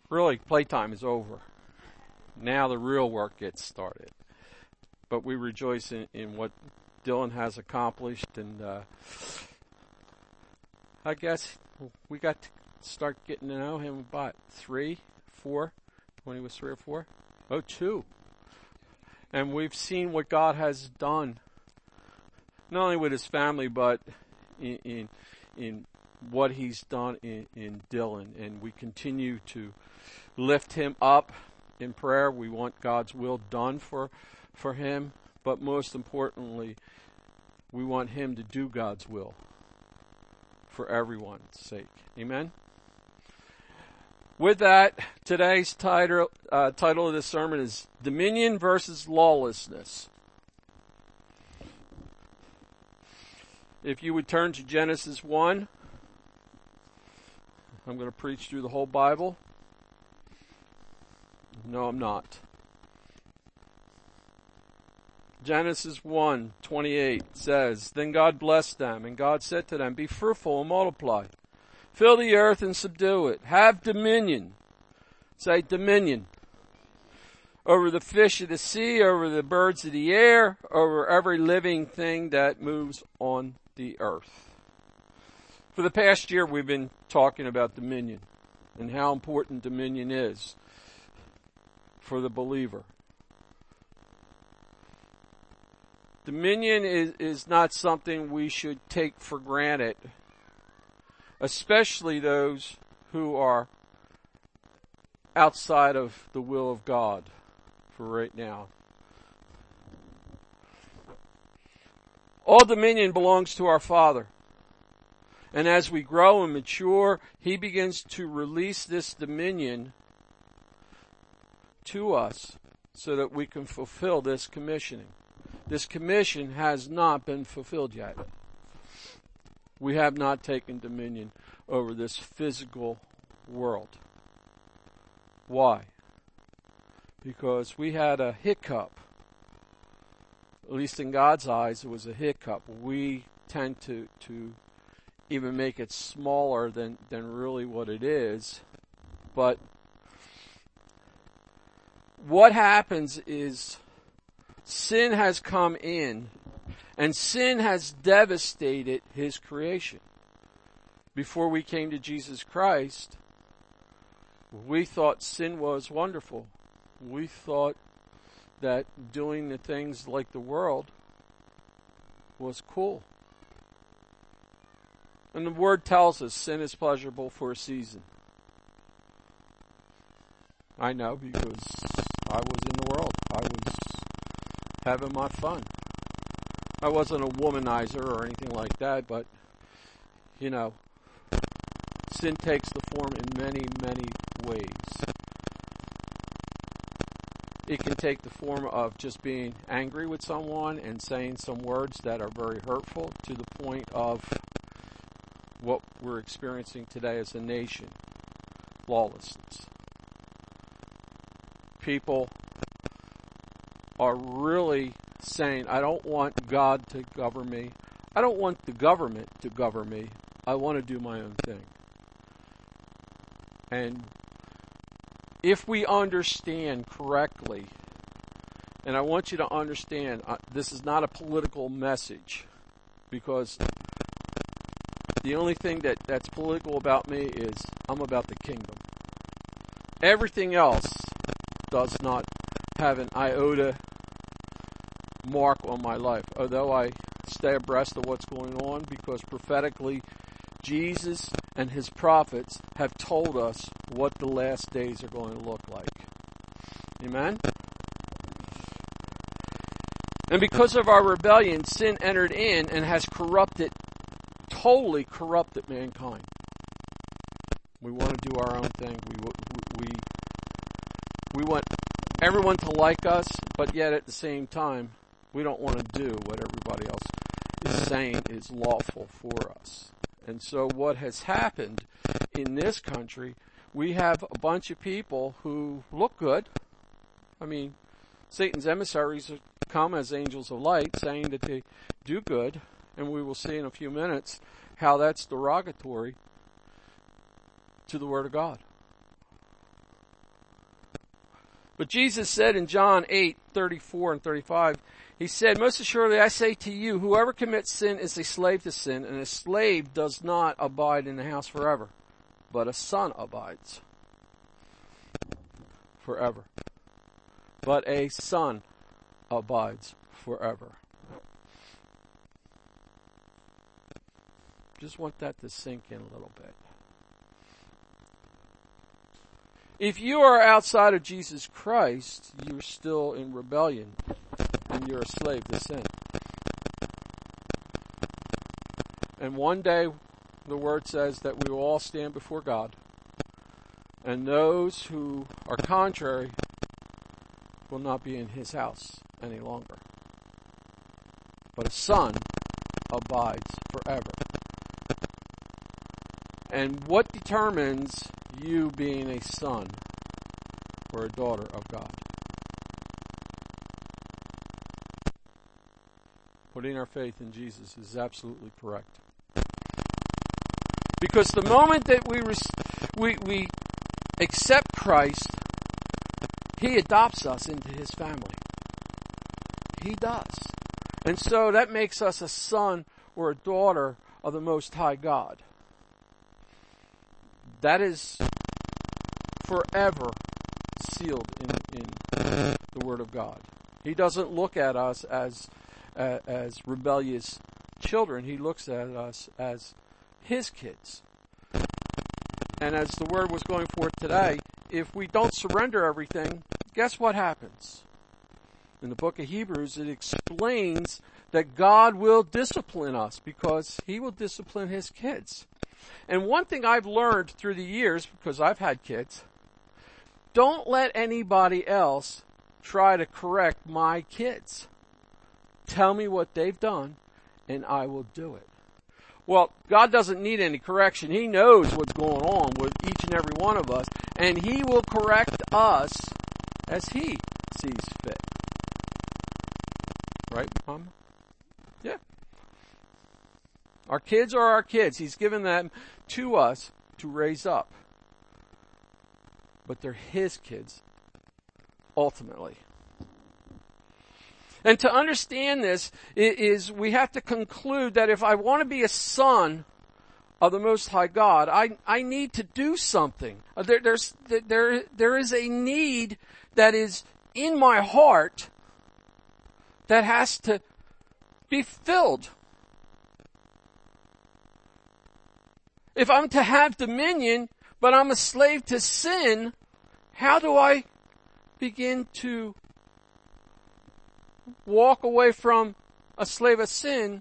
really, playtime is over. Now the real work gets started. But we rejoice in what Dylan has accomplished, and I guess we got to start getting to know him about 3, 4, when he was 3 or 4. Oh, 2. And we've seen what God has done, not only with his family, but in what he's done in Dylan. And we continue to lift him up in prayer. We want God's will done for him, but most importantly, we want him to do God's will for everyone's sake. Amen? With that, today's title of this sermon is Dominion versus Lawlessness. If you would turn to Genesis 1, I'm going to preach through the whole Bible. No, I'm not. Genesis 1:28 says, Then God blessed them, and God said to them, Be fruitful and multiply. Fill the earth and subdue it. Have dominion. Say dominion. Over the fish of the sea, over the birds of the air, over every living thing that moves on the earth. For the past year, we've been talking about dominion and how important dominion is for the believer. Dominion is not something we should take for granted, especially those who are outside of the will of God for right now. All dominion belongs to our Father. And as we grow and mature, He begins to release this dominion to us so that we can fulfill this commissioning. This commission has not been fulfilled yet. We have not taken dominion over this physical world. Why? Because we had a hiccup. At least in God's eyes, it was a hiccup. We tend to even make it smaller than really what it is. But what happens is sin has come in, and sin has devastated His creation. Before we came to Jesus Christ, we thought sin was wonderful. We thought that doing the things like the world was cool. And the Word tells us sin is pleasurable for a season. I know, because I was in the world. I was having my fun. I wasn't a womanizer or anything like that, but, sin takes the form in many, many ways. It can take the form of just being angry with someone and saying some words that are very hurtful, to the point of what we're experiencing today as a nation, lawlessness. People are really saying, I don't want God to govern me. I don't want the government to govern me. I want to do my own thing. And if we understand correctly, and I want you to understand, this is not a political message, because the only thing that's political about me is I'm about the kingdom. Everything else does not have an iota mark on my life, although I stay abreast of what's going on, because prophetically Jesus and His prophets have told us what the last days are going to look like. Amen? And because of our rebellion, sin entered in and has totally corrupted mankind. We want to do our own thing. We want everyone to like us, but yet at the same time, we don't want to do what everybody else is saying is lawful for us. And so what has happened in this country, we have a bunch of people who look good. I mean, Satan's emissaries come as angels of light, saying that they do good, and we will see in a few minutes how that's derogatory to the Word of God. But Jesus said in John 8:34 and 35, he said, most assuredly I say to you, whoever commits sin is a slave to sin, and a slave does not abide in the house forever, but a son abides forever. But a son abides forever. Just want that to sink in a little bit. If you are outside of Jesus Christ, you're still in rebellion, and you're a slave to sin. And one day, the Word says that we will all stand before God, and those who are contrary will not be in His house any longer. But a son abides forever. And what determines you being a son or a daughter of God? Putting our faith in Jesus is absolutely correct. Because the moment that we accept Christ, He adopts us into His family. He does. And so that makes us a son or a daughter of the Most High God. That is forever sealed in the Word of God. He doesn't look at us as rebellious children. He looks at us as His kids. And as the Word was going forth today, if we don't surrender everything, guess what happens? In the book of Hebrews, it explains that God will discipline us because He will discipline His kids. And one thing I've learned through the years, because I've had kids, don't let anybody else try to correct my kids. Tell me what they've done, and I will do it. Well, God doesn't need any correction. He knows what's going on with each and every one of us, and He will correct us as He sees fit. Right, Mom? Yeah. Our kids are our kids. He's given them to us to raise up. But they're His kids, ultimately. And to understand this is we have to conclude that if I want to be a son of the Most High God, I need to do something. There is a need that is in my heart that has to be filled. If I'm to have dominion, but I'm a slave to sin, how do I begin to walk away from a slave of sin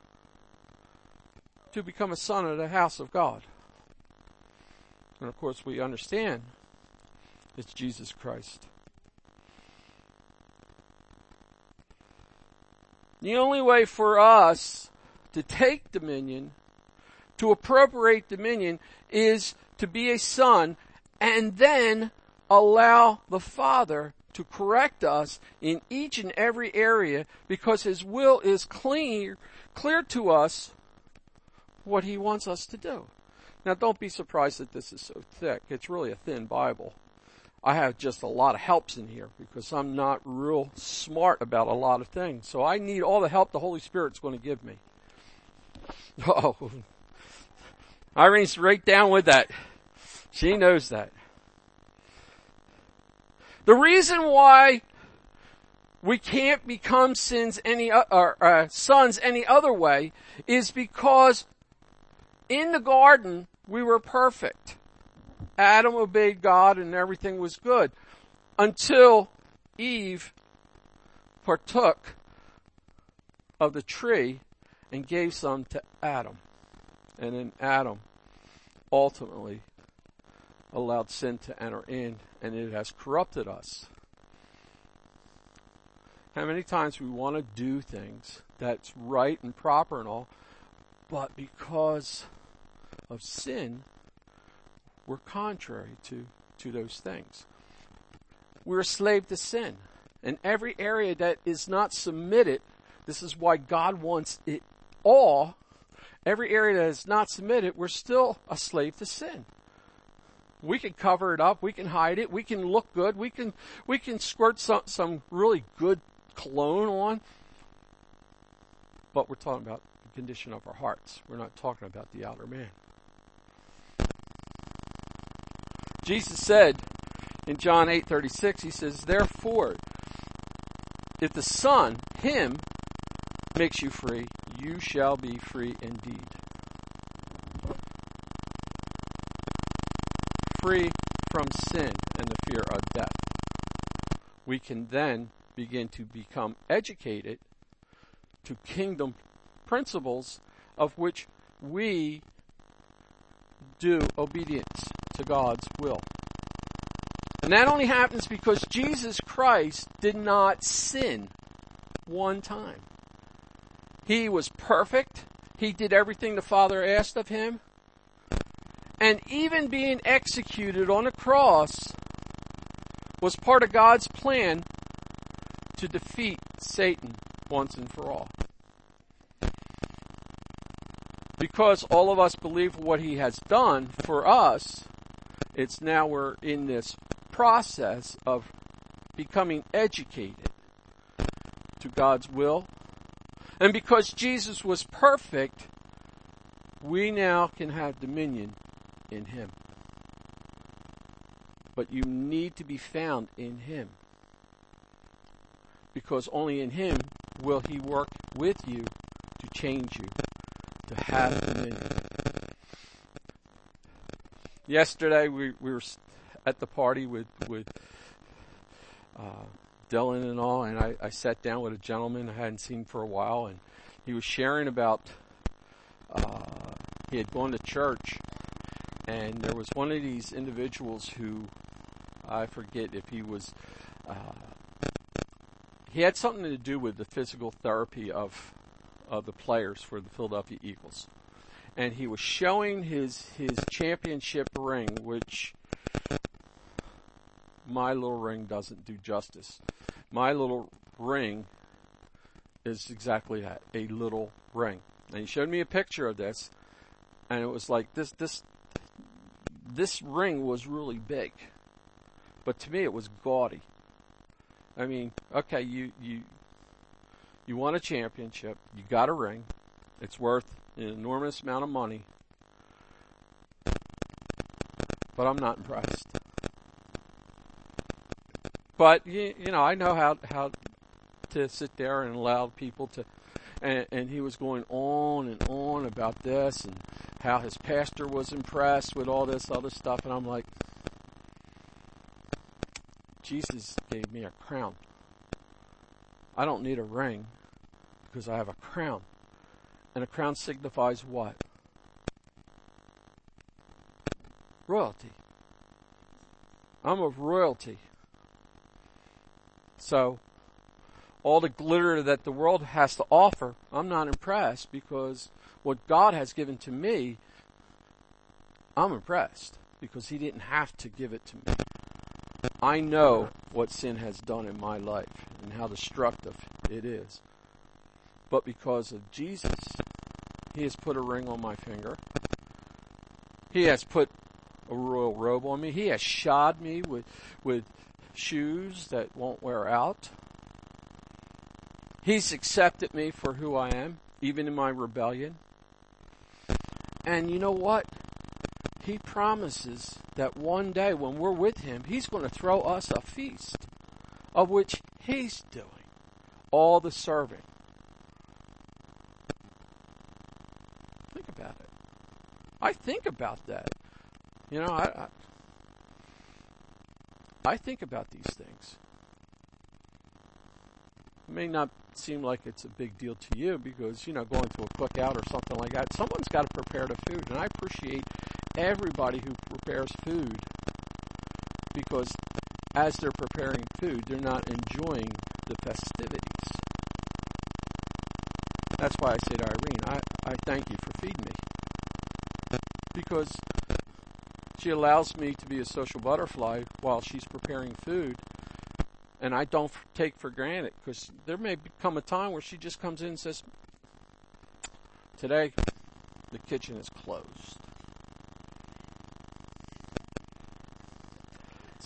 to become a son of the house of God? And of course we understand it's Jesus Christ. The only way for us to take dominion, to appropriate dominion, is to be a son and then allow the Father to correct us in each and every area, because His will is clear to us what He wants us to do. Now don't be surprised that this is so thick. It's really a thin Bible. I have just a lot of helps in here because I'm not real smart about a lot of things. So I need all the help the Holy Spirit's going to give me. Oh, Irene's right down with that. She knows that. The reason why we can't become sons any other way is because in the garden we were perfect. Adam obeyed God and everything was good until Eve partook of the tree and gave some to Adam. And then Adam ultimately allowed sin to enter in, and it has corrupted us. How many times we want to do things that's right and proper and all, but because of sin, we're contrary to those things. We're a slave to sin. And every area that is not submitted, this is why God wants it all. Every area that is not submitted, we're still a slave to sin. We can cover it up. We can hide it. We can look good. We can squirt some really good cologne on. But we're talking about the condition of our hearts. We're not talking about the outer man. Jesus said in John 8:36, he says, therefore, if the Son, him, makes you free, you shall be free indeed. Free from sin and the fear of death. We can then begin to become educated to kingdom principles of which we do obedience to God's will. And that only happens because Jesus Christ did not sin one time. He was perfect. He did everything the Father asked of him. And even being executed on a cross was part of God's plan to defeat Satan once and for all. Because all of us believe what he has done for us, it's now we're in this process of becoming educated to God's will. And because Jesus was perfect, we now can have dominion in him. But you need to be found in him. Because only in him will he work with you to change you, to have dominion. Yesterday we were at the party with Dylan and all, and I sat down with a gentleman I hadn't seen for a while, and he was sharing about he had gone to church, and there was one of these individuals who, I forget if he was, he had something to do with the physical therapy of the players for the Philadelphia Eagles. And he was showing his championship ring, which my little ring doesn't do justice. My little ring is exactly that, a little ring. And he showed me a picture of this, and it was like this ring was really big. But to me it was gaudy. I mean, okay, you won a championship, you got a ring, it's worth an enormous amount of money, but I'm not impressed. But you know, I know how to sit there and allow people to, and he was going on and on about this and how his pastor was impressed with all this other stuff, and I'm like, Jesus gave me a crown. I don't need a ring because I have a crown. And a crown signifies what? Royalty. I'm of royalty. So, all the glitter that the world has to offer, I'm not impressed, because what God has given to me, I'm impressed because he didn't have to give it to me. I know what sin has done in my life and how destructive it is. But because of Jesus, he has put a ring on my finger. He has put a royal robe on me. He has shod me with shoes that won't wear out. He's accepted me for who I am, even in my rebellion. And you know what? He promises that one day when we're with him, he's going to throw us a feast, of which he's doing all the serving. Think about it. I think about that. You know, I think about these things. It may not seem like it's a big deal to you because, you know, going to a cookout or something like that, someone's got to prepare the food. And I appreciate everybody who prepares food, because as they're preparing food, they're not enjoying the festivities. That's why I say to Irene, I thank you for feeding me, because she allows me to be a social butterfly while she's preparing food, and I don't take for granted, because there may come a time where she just comes in and says, today the kitchen is closed.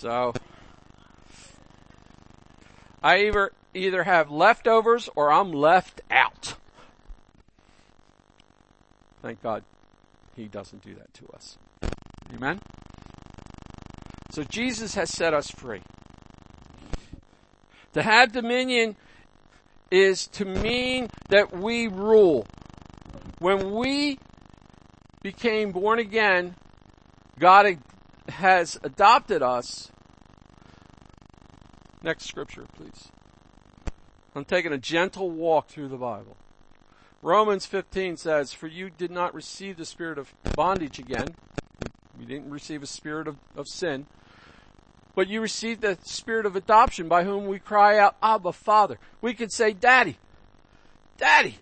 So I either have leftovers or I'm left out. Thank God he doesn't do that to us. Amen? So Jesus has set us free. To have dominion is to mean that we rule. When we became born again, God has adopted us. Next scripture, please. I'm taking a gentle walk through the Bible. Romans 15 says, "For you did not receive the spirit of bondage again." We didn't receive a spirit of sin. "But you received the spirit of adoption, by whom we cry out, Abba, Father." We could say, Daddy. Daddy.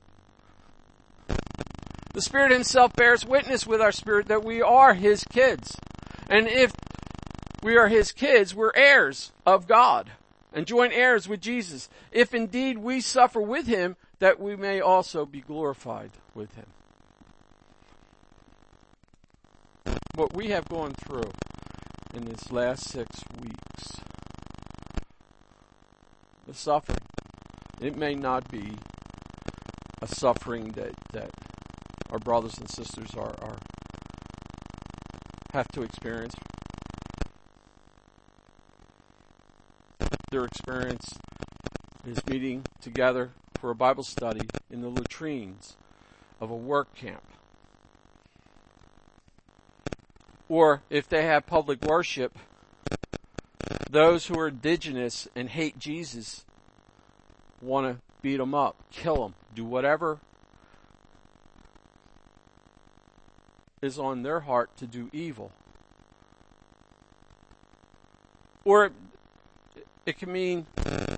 The Spirit himself bears witness with our spirit that we are his kids. And if we are his kids, we're heirs of God and joint heirs with Jesus, if indeed we suffer with him, that we may also be glorified with him. What we have gone through in this last 6 weeks, the suffering, it may not be a suffering that our brothers and sisters have to experience. Their experience is meeting together for a Bible study in the latrines of a work camp. Or if they have public worship, those who are indigenous and hate Jesus want to beat him up, kill him, do whatever is on their heart to do evil. Or it can mean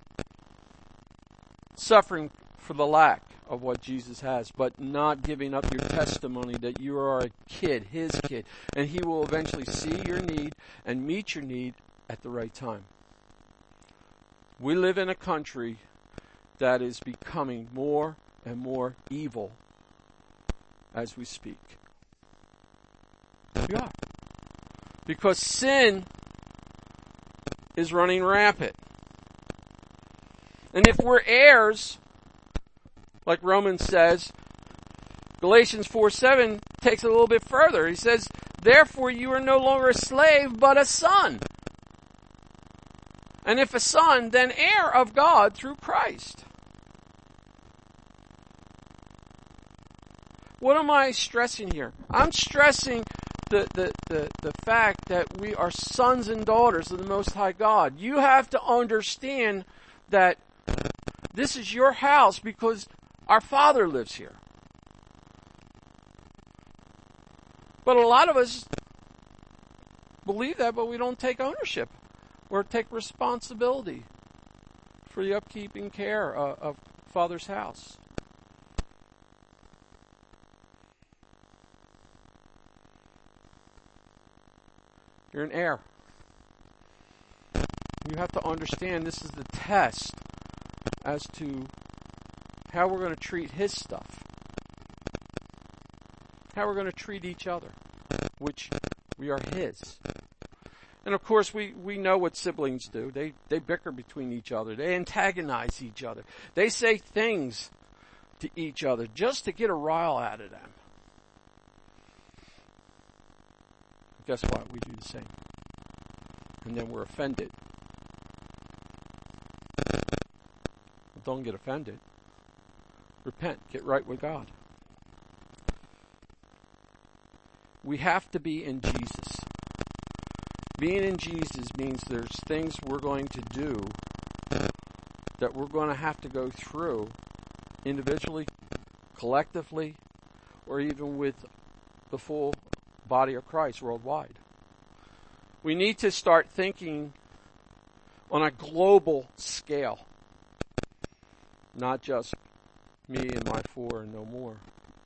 suffering for the lack of what Jesus has, but not giving up your testimony that you are a kid, his kid, and he will eventually see your need and meet your need at the right time. We live in a country that is becoming more and more evil as we speak. We are. Because sin is running rampant. And if we're heirs, like Romans says, Galatians 4:7 takes it a little bit further. He says, "Therefore you are no longer a slave, but a son. And if a son, then heir of God through Christ." What am I stressing here? I'm stressing the fact that we are sons and daughters of the Most High God. You have to understand that this is your house because our Father lives here. But a lot of us believe that, but we don't take ownership or take responsibility for the upkeep and care of Father's house. You're an heir. You have to understand this is the test as to how we're going to treat his stuff. How we're going to treat each other, which we are his. And of course, we know what siblings do. They bicker between each other. They antagonize each other. They say things to each other just to get a rile out of them. Guess what? We do the same. And then we're offended. Well, don't get offended. Repent. Get right with God. We have to be in Jesus. Being in Jesus means there's things we're going to do that we're going to have to go through individually, collectively, or even with the full body of Christ worldwide. We need to start thinking on a global scale, not just me and my four and no more.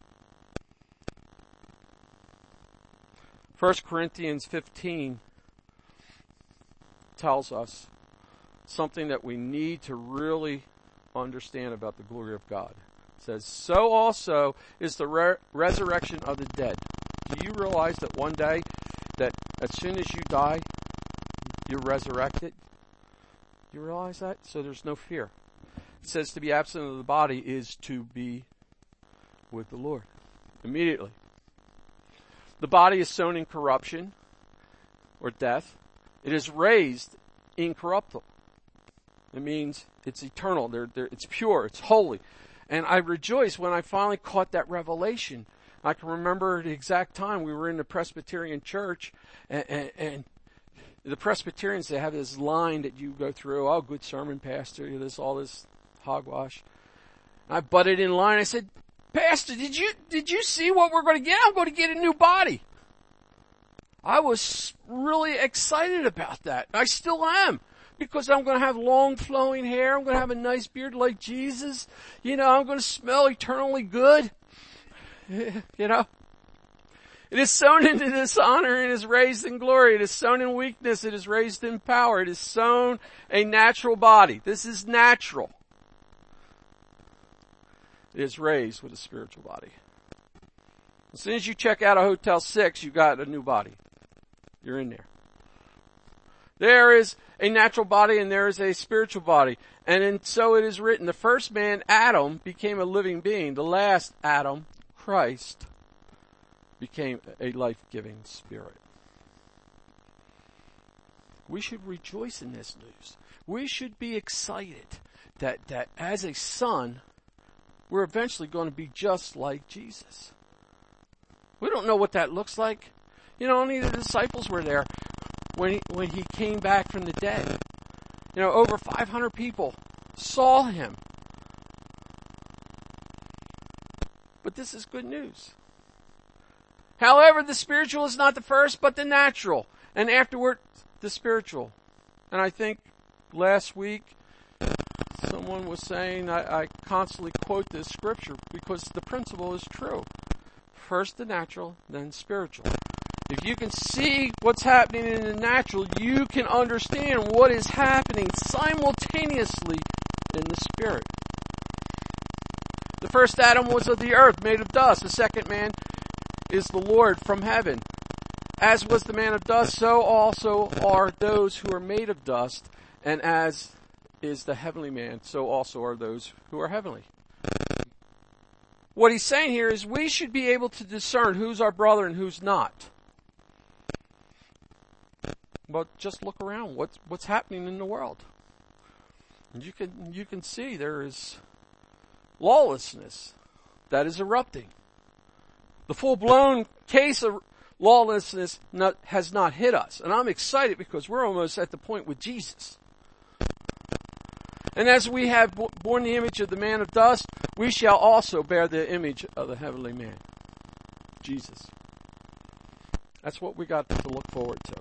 1 Corinthians 15 tells us something that we need to really understand about the glory of God. It says, "So also is the resurrection of the dead." Do you realize that one day, that as soon as you die, You're resurrected. You realize that? So there's no fear. It says to be absent of the body is to be with the Lord. Immediately. The body is sown in corruption or death. It is raised incorruptible. It means it's eternal. It's pure. It's holy. And I rejoice when I finally caught that revelation. I can remember the exact time we were in the Presbyterian church, and the Presbyterians, they have this line that you go through. Oh, good sermon, Pastor. All this hogwash. I butted in line. I said, Pastor, did you see what we're going to get? I'm going to get a new body. I was really excited about that. I still am. Because I'm going to have long flowing hair. I'm going to have a nice beard like Jesus. I'm going to smell eternally good. It is sown into dishonor and is raised in glory. It is sown in weakness. It is raised in power. It is sown a natural body. This is natural. It is raised with a spiritual body. As soon as you check out of Hotel 6, you got a new body. You're in there. There is a natural body and there is a spiritual body. And so it is written, the first man, Adam, became a living being. The last Adam, Christ, became a life-giving spirit. We should rejoice in this news. We should be excited that as a son, we're eventually going to be just like Jesus. We don't know what that looks like. Only the disciples were there when he came back from the dead. Over 500 people saw him. But this is good news. However, the spiritual is not the first, but the natural. And afterward, the spiritual. And I think last week, someone was saying, I constantly quote this scripture because the principle is true. First the natural, then spiritual. If you can see what's happening in the natural, you can understand what is happening simultaneously in the spirit. The first Adam was of the earth, made of dust. The second man is the Lord from heaven. As was the man of dust, so also are those who are made of dust. And as is the heavenly man, so also are those who are heavenly. What he's saying here is we should be able to discern who's our brother and who's not. But just look around. What's happening in the world? And you can see there is lawlessness that is erupting. The full-blown case of lawlessness has not hit us. And I'm excited because we're almost at the point with Jesus. And as we have borne the image of the man of dust, we shall also bear the image of the heavenly man, Jesus. That's what we got to look forward to.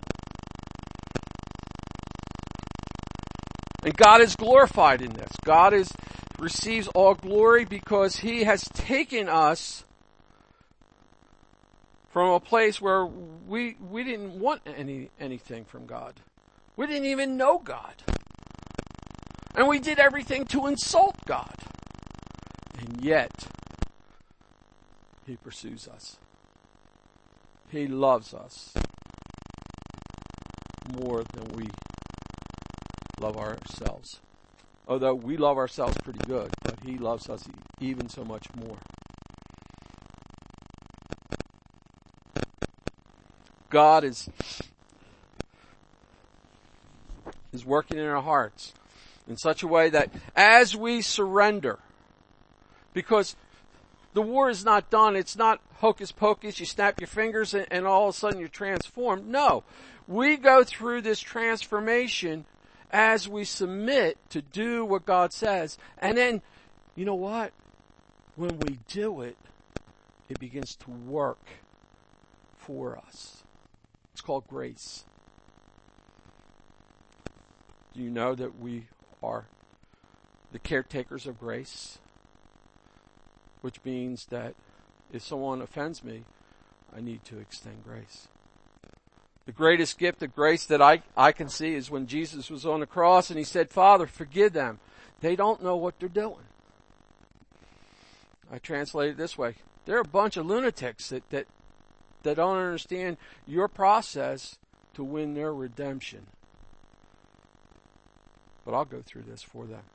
And God is glorified in this. God receives all glory because He has taken us from a place where we didn't want anything from God. We didn't even know God. And we did everything to insult God. And yet, He pursues us. He loves us more than we love ourselves. Although we love ourselves pretty good, but He loves us even so much more. God is working in our hearts in such a way that as we surrender, because the war is not done, it's not hocus pocus, you snap your fingers and all of a sudden you're transformed. No, we go through this transformation as we submit to do what God says. And then, you know what? When we do it, it begins to work for us. It's called grace. Do you know that we are the caretakers of grace? Which means that if someone offends me, I need to extend grace. The greatest gift of grace that I can see is when Jesus was on the cross and He said, Father, forgive them. They don't know what they're doing. I translate it this way. They're a bunch of lunatics that don't understand your process to win their redemption But I'll go through this for them.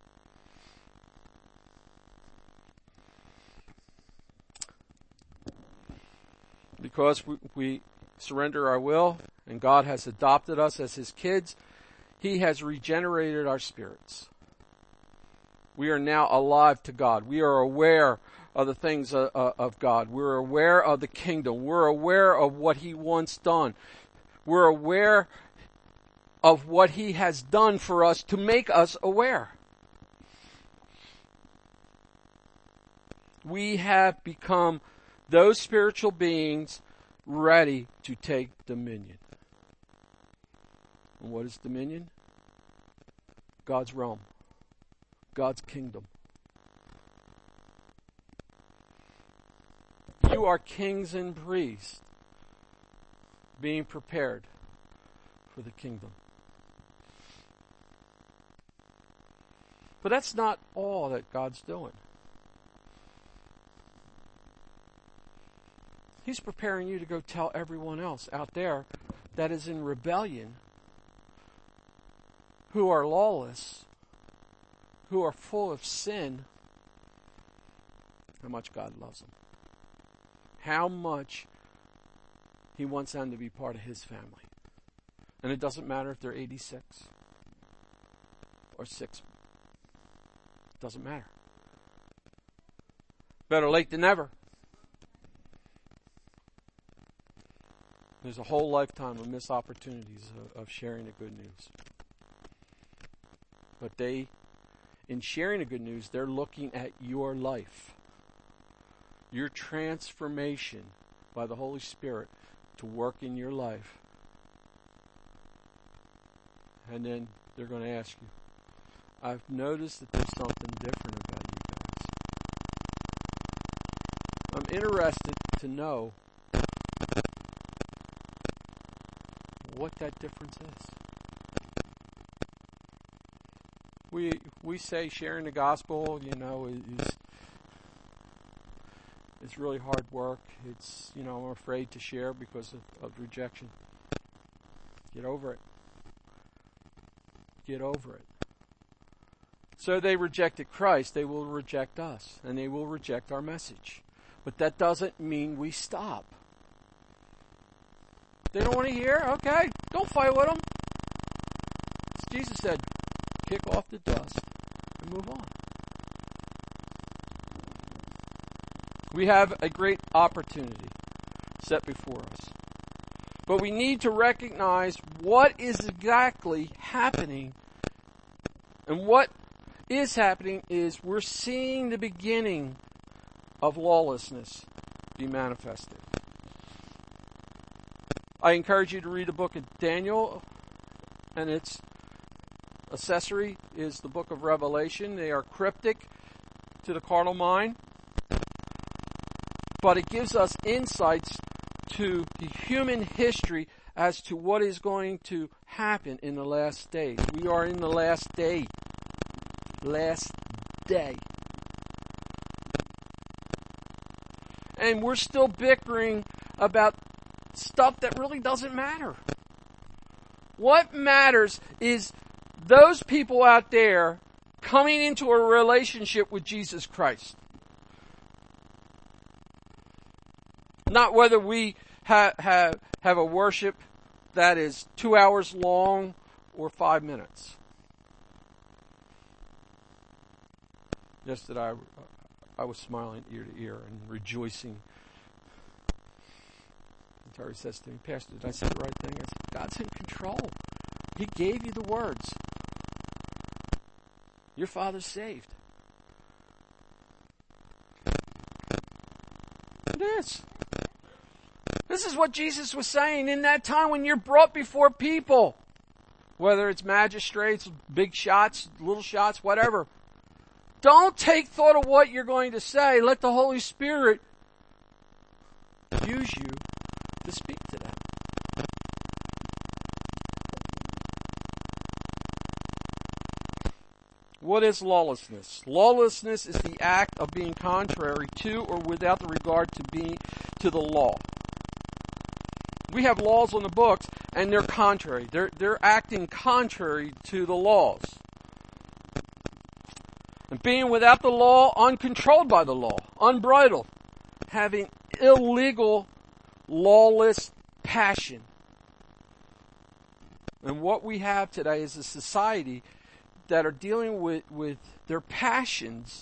Because we surrender our will, and God has adopted us as His kids, He has regenerated our spirits. We are now alive to God. We are aware of the things of God. We're aware of the kingdom. We're aware of what He wants done. We're aware of what He has done for us to make us aware. We have become those spiritual beings ready to take dominion. And what is dominion? God's realm. God's kingdom. You are kings and priests being prepared for the kingdom. But that's not all that God's doing. He's preparing you to go tell everyone else out there that is in rebellion, who are lawless, who are full of sin, how much God loves them. How much He wants them to be part of His family. And it doesn't matter if they're 86 or 6. It doesn't matter. Better late than never. There's a whole lifetime of missed opportunities of sharing the good news. But in sharing the good news, they're looking at your life. Your transformation by the Holy Spirit to work in your life. And then they're going to ask you, I've noticed that there's something different about you guys. I'm interested to know what that difference is. We say sharing the gospel, it's really hard work. It's, I'm afraid to share because of rejection. Get over it. Get over it. So they rejected Christ, they will reject us, and they will reject our message. But that doesn't mean we stop. They don't want to hear? Okay, don't fight with them. As Jesus said, kick off the dust and move on. We have a great opportunity set before us. But we need to recognize what is exactly happening. And what is happening is we're seeing the beginning of lawlessness be manifested. I encourage you to read the book of Daniel, and its accessory is the book of Revelation. They are cryptic to the carnal mind, but it gives us insights to the human history as to what is going to happen in the last days. We are in the last day. Last day. And we're still bickering about stuff that really doesn't matter. What matters is those people out there coming into a relationship with Jesus Christ. Not whether we have a worship that is 2 hours long or 5 minutes. Yesterday I was smiling ear to ear and rejoicing. And Terry says to me, Pastor, did I say the right thing? I said, God's in control. He gave you the words. Your father's saved. It is. This is what Jesus was saying in that time when you're brought before people. Whether it's magistrates, big shots, little shots, whatever. Don't take thought of what you're going to say. Let the Holy Spirit use you to speak to them. What is lawlessness? Lawlessness is the act of being contrary to or without the regard to the law. We have laws on the books, and they're contrary. They're acting contrary to the laws. And being without the law, uncontrolled by the law, unbridled, having illegal, lawless passion. And what we have today is a society that are dealing with their passions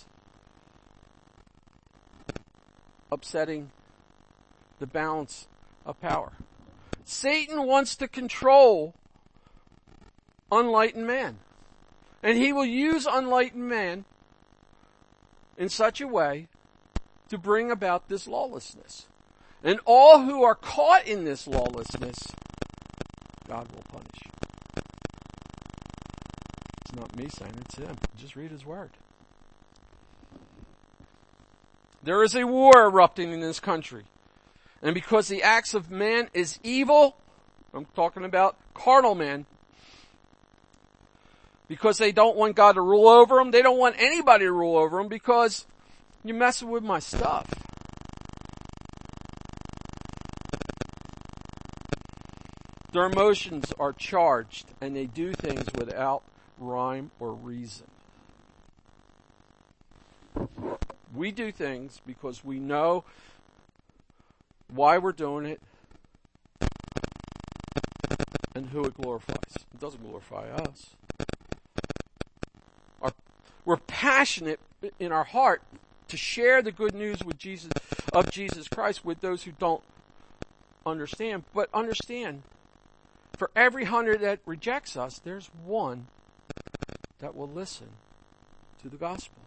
upsetting the balance of power. Satan wants to control unenlightened man. And he will use unenlightened man in such a way to bring about this lawlessness. And all who are caught in this lawlessness, God will punish. It's not me saying it, it's him. Just read his word. There is a war erupting in this country. And because the acts of man is evil, I'm talking about carnal man, because they don't want God to rule over them, they don't want anybody to rule over them because you're messing with my stuff. Their emotions are charged and they do things without rhyme or reason. We do things because we know why we're doing it and who it glorifies. It doesn't glorify us. We're passionate in our heart to share the good news with Jesus Christ with those who don't understand. But understand, for every 100 that rejects us, there's one that will listen to the gospel.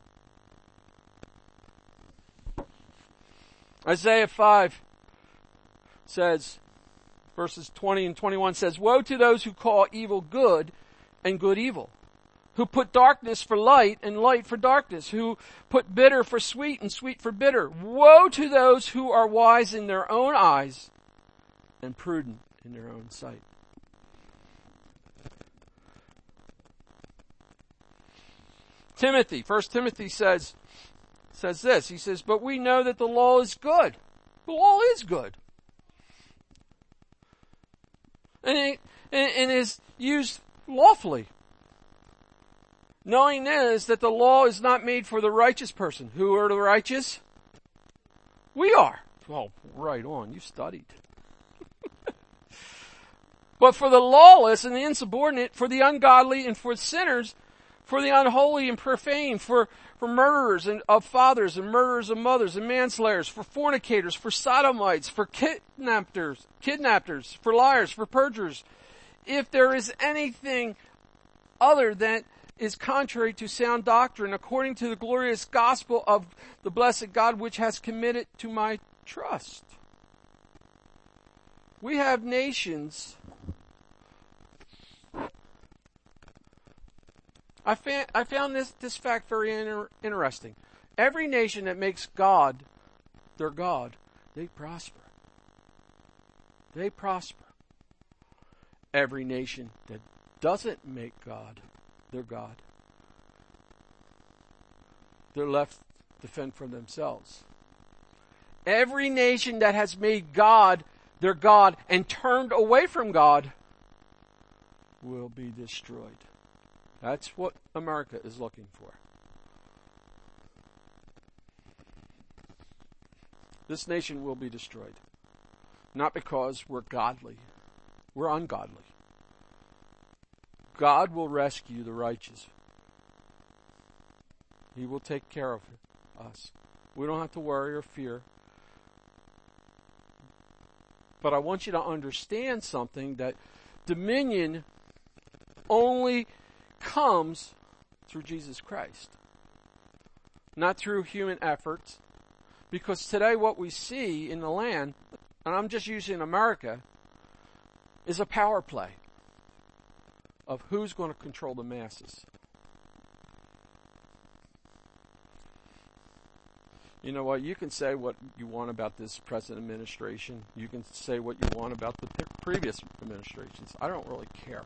Isaiah 5 says, verses 20 and 21 says, "Woe to those who call evil good and good evil, who put darkness for light and light for darkness, who put bitter for sweet and sweet for bitter. Woe to those who are wise in their own eyes and prudent in their own sight." Timothy, 1 Timothy says this. He says, "But we know that the law is good." The law is good. And it is used lawfully. Knowing this, that the law is not made for the righteous person. Who are the righteous? We are. Well, right on. You studied. But for the lawless and the insubordinate, for the ungodly and for sinners, for the unholy and profane, for murderers and of fathers and murderers of mothers and manslayers, for fornicators, for sodomites, for kidnappers, for liars, for perjurers. If there is anything other than is contrary to sound doctrine, according to the glorious gospel of the blessed God, which has committed to my trust. We have nations. I found this fact very interesting. Every nation that makes God their God, they prosper. They prosper. Every nation that doesn't make God their God, they're left to fend for themselves. Every nation that has made God their God and turned away from God will be destroyed. That's what America is looking for. This nation will be destroyed. Not because we're godly. We're ungodly. God will rescue the righteous. He will take care of us. We don't have to worry or fear. But I want you to understand something, that dominion only comes through Jesus Christ, not through human efforts. Because today what we see in the land, and I'm just using America, is a power play of who's going to control the masses. You know what? You can say what you want about this present administration. You can say what you want about the previous administrations. I don't really care.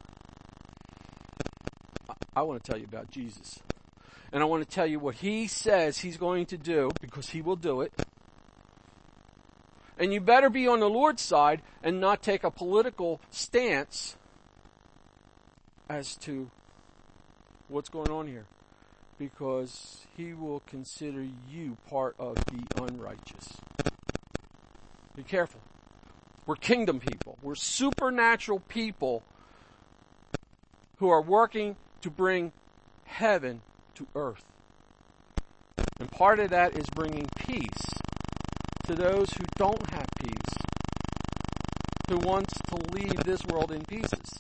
I want to tell you about Jesus. And I want to tell you what He says He's going to do, because He will do it. And you better be on the Lord's side and not take a political stance as to what's going on here. because he will consider you part of the unrighteous. Be careful. We're kingdom people. We're supernatural people who are working to bring heaven to earth. And part of that is bringing peace to those who don't have peace, who wants to leave this world in pieces.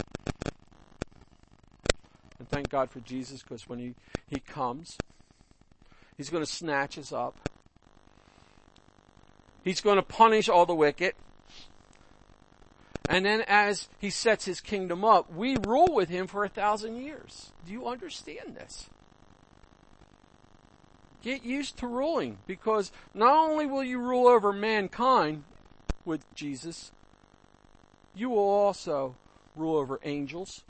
And thank God for Jesus, because when he comes, he's going to snatch us up. He's going to punish all the wicked. And then as he sets his kingdom up, we rule with him for 1,000 years. Do you understand this? Get used to ruling, because not only will you rule over mankind with Jesus, you will also rule over angels,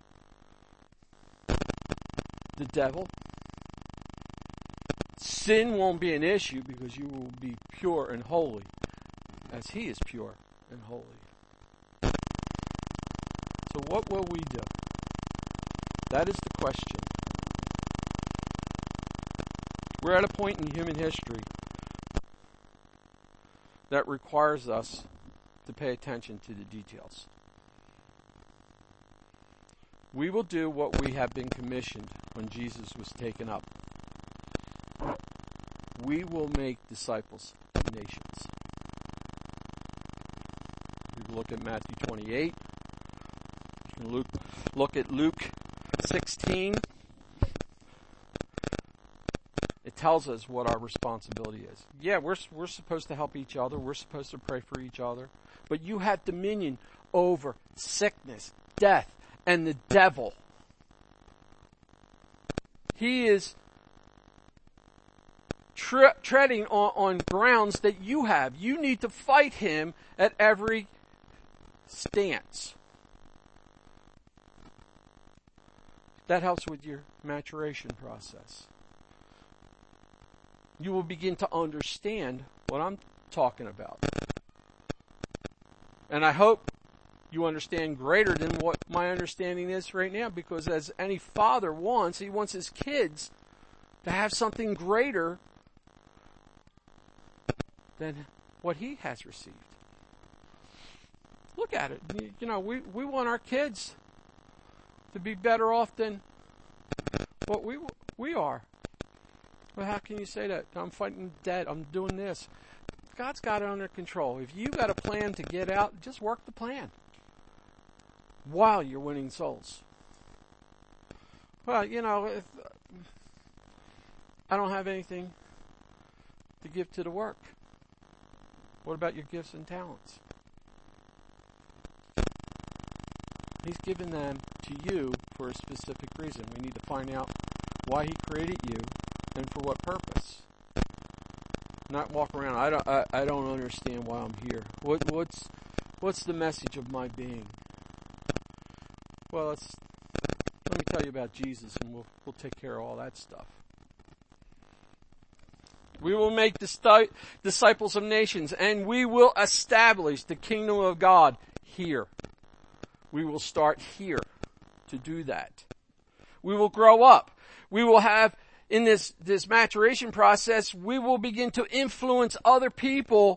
the devil. Sin won't be an issue because you will be pure and holy as he is pure and holy. So what will we do? That is the question. We're at a point in human history that requires us to pay attention to the details. We will do what we have been commissioned when Jesus was taken up. We will make disciples of nations. You can look at Matthew 28. You can look at Luke 16. It tells us what our responsibility is. Yeah, we're supposed to help each other. We're supposed to pray for each other. But you have dominion over sickness, death, and the devil. He is treading on grounds that you have. You need to fight him at every stance. That helps with your maturation process. You will begin to understand what I'm talking about. And I hope you understand greater than what my understanding is right now, because as any father wants, he wants his kids to have something greater than what he has received. Look at it. You know, we want our kids to be better off than what we are. Well, how can you say that? I'm fighting debt. I'm doing this. God's got it under control. If you got a plan to get out, just work the plan while you're winning souls. Well, you know, if I don't have anything to give to the work. What about your gifts and talents? He's given them to you for a specific reason. We need to find out why he created you and for what purpose. Not walk around, I don't understand why I'm here. What's the message of my being? Well, let me tell you about Jesus, and we'll take care of all that stuff. We will make disciples of nations, and we will establish the kingdom of God here. We will start here to do that. We will grow up. We will have, in this maturation process, we will begin to influence other people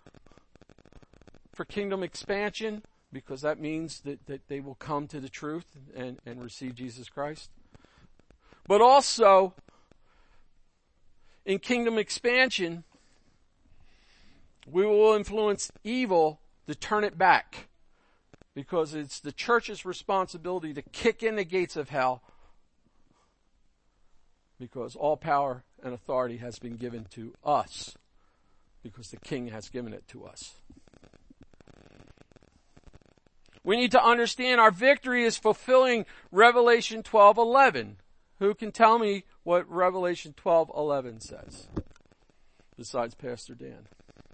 for kingdom expansion, because that means that they will come to the truth and receive Jesus Christ. But also, in kingdom expansion, we will influence evil to turn it back, because it's the church's responsibility to kick in the gates of hell, because all power and authority has been given to us, because the King has given it to us. We need to understand our victory is fulfilling Revelation 12:11. Who can tell me what Revelation 12:11 says? Besides Pastor Dan.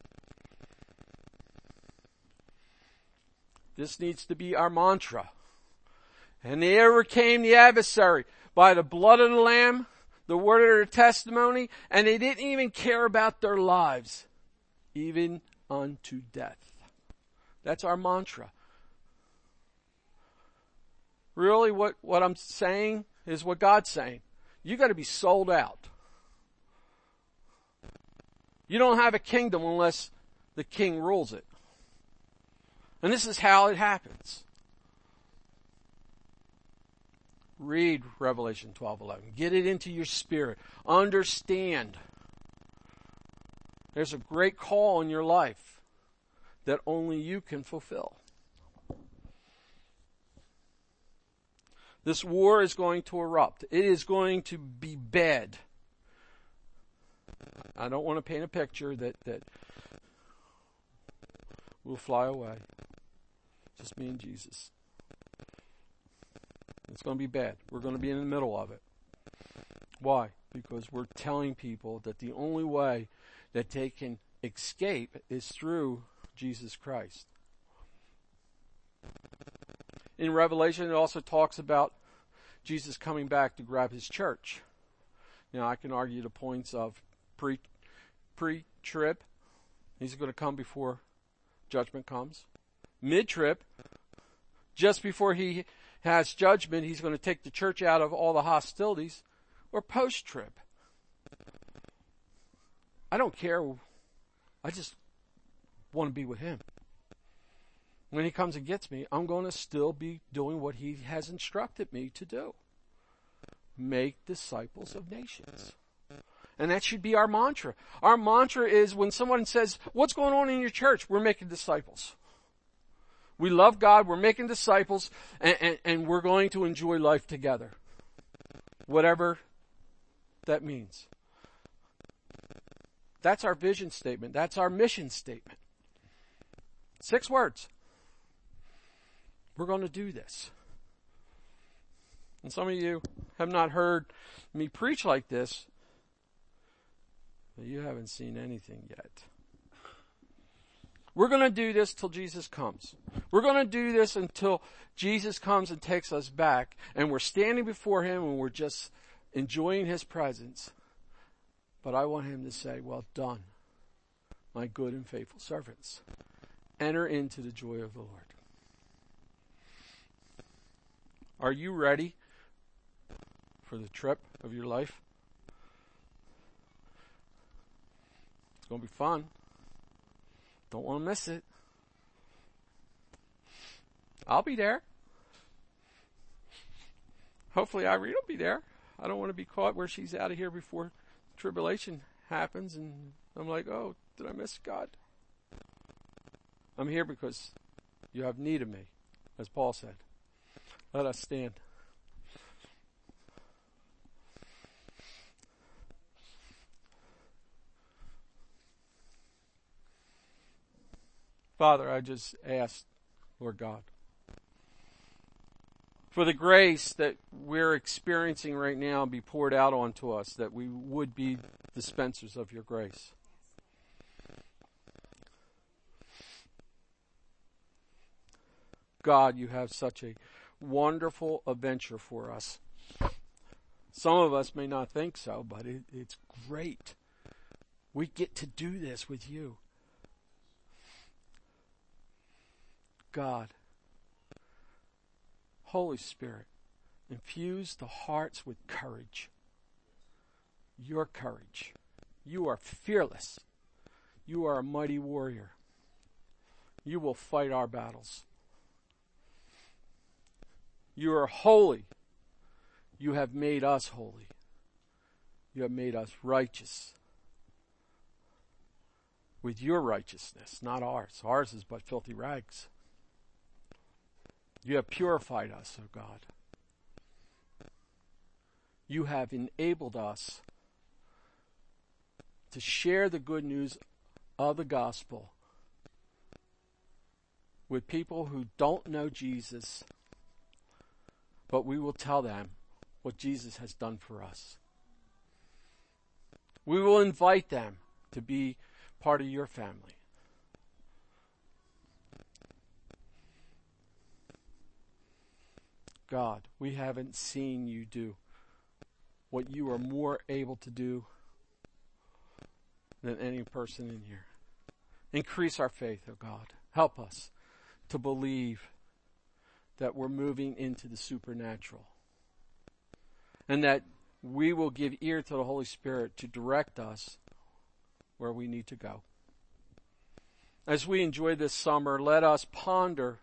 This needs to be our mantra. And they overcame the adversary by the blood of the Lamb, the word of their testimony, and they didn't even care about their lives, even unto death. That's our mantra. Really, what I'm saying is what God's saying. You got to be sold out. You don't have a kingdom unless the king rules it. And this is how it happens. Read Revelation 12:11. Get it into your spirit. Understand. There's a great call in your life that only you can fulfill. This war is going to erupt. It is going to be bad. I don't want to paint a picture that we'll fly away. Just me and Jesus. It's going to be bad. We're going to be in the middle of it. Why? Because we're telling people that the only way that they can escape is through Jesus Christ. In Revelation, it also talks about Jesus coming back to grab his church. Now, I can argue the points of pre-trib. He's going to come before judgment comes. Mid-trib, just before he has judgment, he's going to take the church out of all the hostilities. Or post-trib. I don't care. I just want to be with him. When he comes and gets me, I'm going to still be doing what he has instructed me to do. Make disciples of nations. And that should be our mantra. Our mantra is when someone says, what's going on in your church? We're making disciples. We love God, we're making disciples, and we're going to enjoy life together. Whatever that means. That's our vision statement. That's our mission statement. 6 words. We're going to do this. And some of you have not heard me preach like this, but you haven't seen anything yet. We're going to do this till Jesus comes. We're going to do this until Jesus comes and takes us back, and we're standing before him and we're just enjoying his presence. But I want him to say, well done, my good and faithful servants. Enter into the joy of the Lord. Are you ready for the trip of your life? It's going to be fun. Don't want to miss it. I'll be there. Hopefully Irene will be there. I don't want to be caught where she's out of here before tribulation happens and I'm like, oh, did I miss God? I'm here because you have need of me, as Paul said. Let us stand. Father, I just ask, Lord God, for the grace that we're experiencing right now be poured out onto us, that we would be dispensers of your grace. God, you have such a wonderful adventure for us. Some of us may not think so, but it's great. We get to do this with you. God, Holy Spirit, infuse the hearts with courage. Your courage. You are fearless. You are a mighty warrior. You will fight our battles. You are holy. You have made us holy. You have made us righteous. With your righteousness, not ours. Ours is but filthy rags. You have purified us, O God. You have enabled us to share the good news of the gospel with people who don't know Jesus, but we will tell them what Jesus has done for us. We will invite them to be part of your family. God, we haven't seen you do what you are more able to do than any person in here. Increase our faith, oh God. Help us to believe that we're moving into the supernatural. And that we will give ear to the Holy Spirit to direct us where we need to go. As we enjoy this summer, let us ponder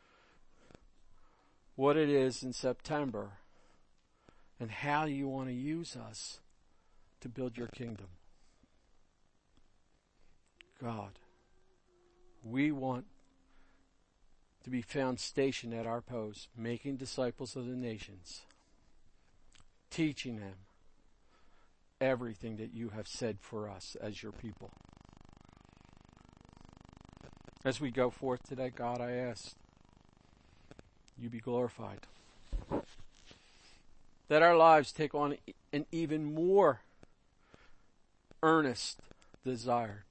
what it is in September and how you want to use us to build your kingdom. God, we want to be found stationed at our post, making disciples of the nations, teaching them everything that you have said for us as your people. As we go forth today, God, I ask you be glorified. That our lives take on an even more earnest desire.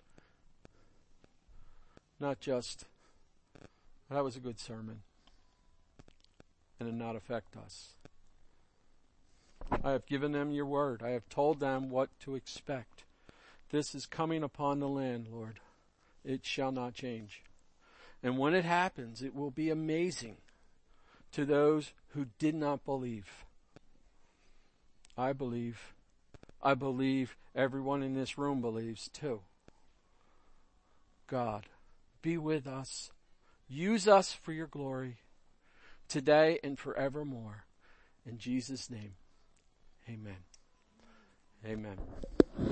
Not just, that was a good sermon, and it not affect us. I have given them your word. I have told them what to expect. This is coming upon the land, Lord. It shall not change. And when it happens, it will be amazing to those who did not believe. I believe. I believe everyone in this room believes too. God, be with us. Use us for your glory today and forevermore. In Jesus' name, amen. Amen.